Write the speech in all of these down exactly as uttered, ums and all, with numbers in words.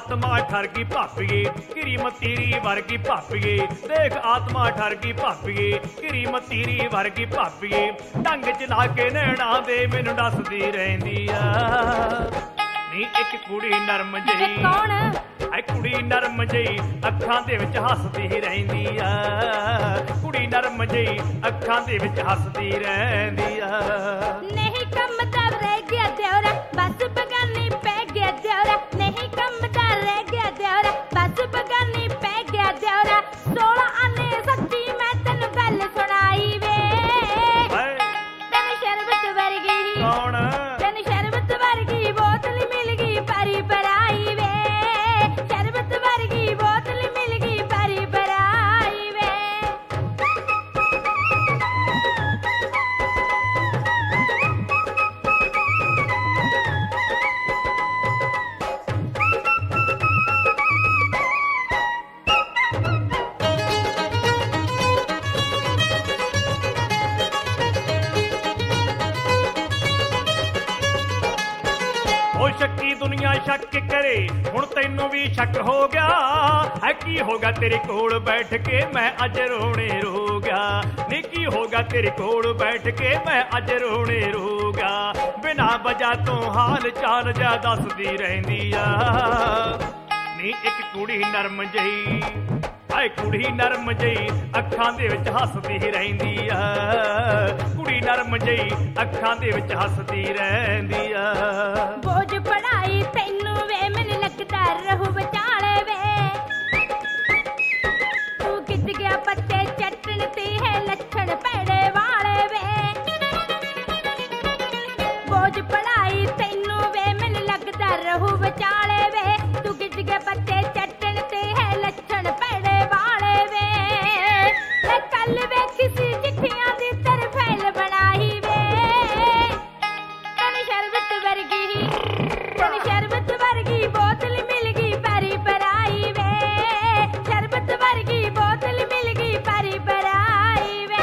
आत्मा ठर गई भापीए घिरी मतीरी वर्गी भापीए देख आत्मा ठर गई भापीए घिरी मतीरी वर्गी भापीए ढंग च ला के नैना दे मैनू दसदी रहिंदी आ नी एक कुड़ी नरम जही कौन ऐ कुड़ी नरम जही अखां दे विच हसदी रहिंदी आ कुड़ी नरम जही अखां दे विच हसदी रहिंदी आ नहीं कम दा रह गया देवरा बस बगानी पै गया देवरा नहीं कम दा रह गया देवरा बस बगानी पै गया देवरा सोलह आने सच्ची मैं तैनू गल सुनाई वे तैनू शरबत वर्गी कौन तैनू शरबत वर्गी बोतल मिल गई परी पराई वे शरबत वर्गी बोतल मिल गई परी पराई वे ओ शक्की दुनिया शक करे हुण तैनू भी शक हो गया है की होगा तेरे कोल बैठ के मैं अज रोने रो गया नी की होगा तेरे कोल बैठ के मैं अज रोने रो गया बिना वजह तो हाल चाल जा दसदी रहिंदी आ नी एक कुड़ी नरम जही आए कुड़ी नरम जही अखां दे विच हसदी रहिंदी आ कुड़ी नरम जही अखां दे विच हसदी रहिंदी आ बोझ पढ़ाई तैनू वे मैनू लगदा रहू विचाले वे तू कित गया पत्ते चटन ते है लक्षण पैड़े वाले वे बोझ पढ़ाई तैनू वे मैनू लगदा रहू विचाले वे तू कित गया पत्ते चटन ते है लक्षण पैड़े वाले वे मैं कल वे किसी चिट्ठियां दी तरफैल बनाई वे तैनू शरबत वर्गी तैनू शरबत वर्गी बोतल मिल गई परी पराई वे शरबत वर्गी बोतल मिल गई परी पराई वे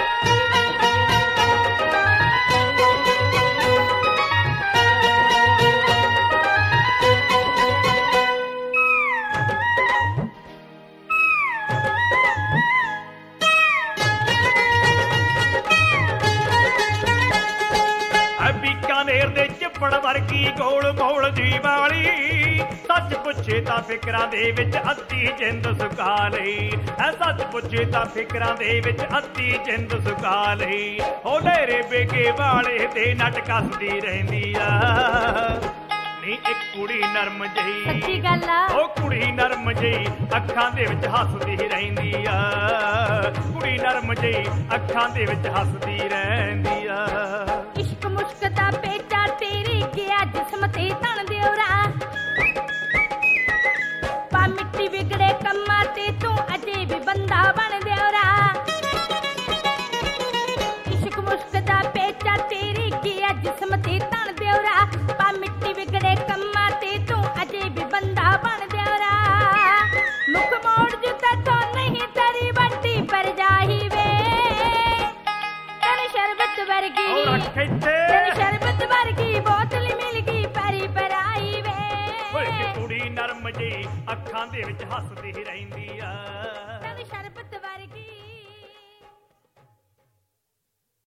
बीकानेर दे चिप्पड़ वर्गी गोल मोल दी वाली सच पुछे तां फिकरां दे विच अद्धी जिंद सुका लई ऐ सच पुछे तां फिकरां दे विच अद्धी जिंद सुका लई ओ लेरे बेगे वाले दे नट कसदी रहिंदी आ नी एक कुड़ी नरम जही सच्ची गल आ ओ कुड़ी नरम जही अखां दे विच हसदी रहिंदी आ कुड़ी नरम जही अखां दे विच हसदी रहिंदी आ इश्क मुश्क दा पेचा तेरी गया जिस्म ते तन देवरा पा मिट्टी बिगड़े कम्मा ते तू अजे भी बंदा बन देवरा इश्क मुश्क दा पेचा तेरी गया जिस्म ते तन देवरा पा मिट्टी बिगड़े कम्मा ते तू अजे भी बंदा बन देवरा मुख मोड़ जुता तो नहीं तेरी बट्टी पर जाही वे तन शरबत वर्गी तन शरबत वर्गी बोतल मिल गई परी पराई वे कुड़ी नरम जी अखां दे विच हसदी रहिंदी आ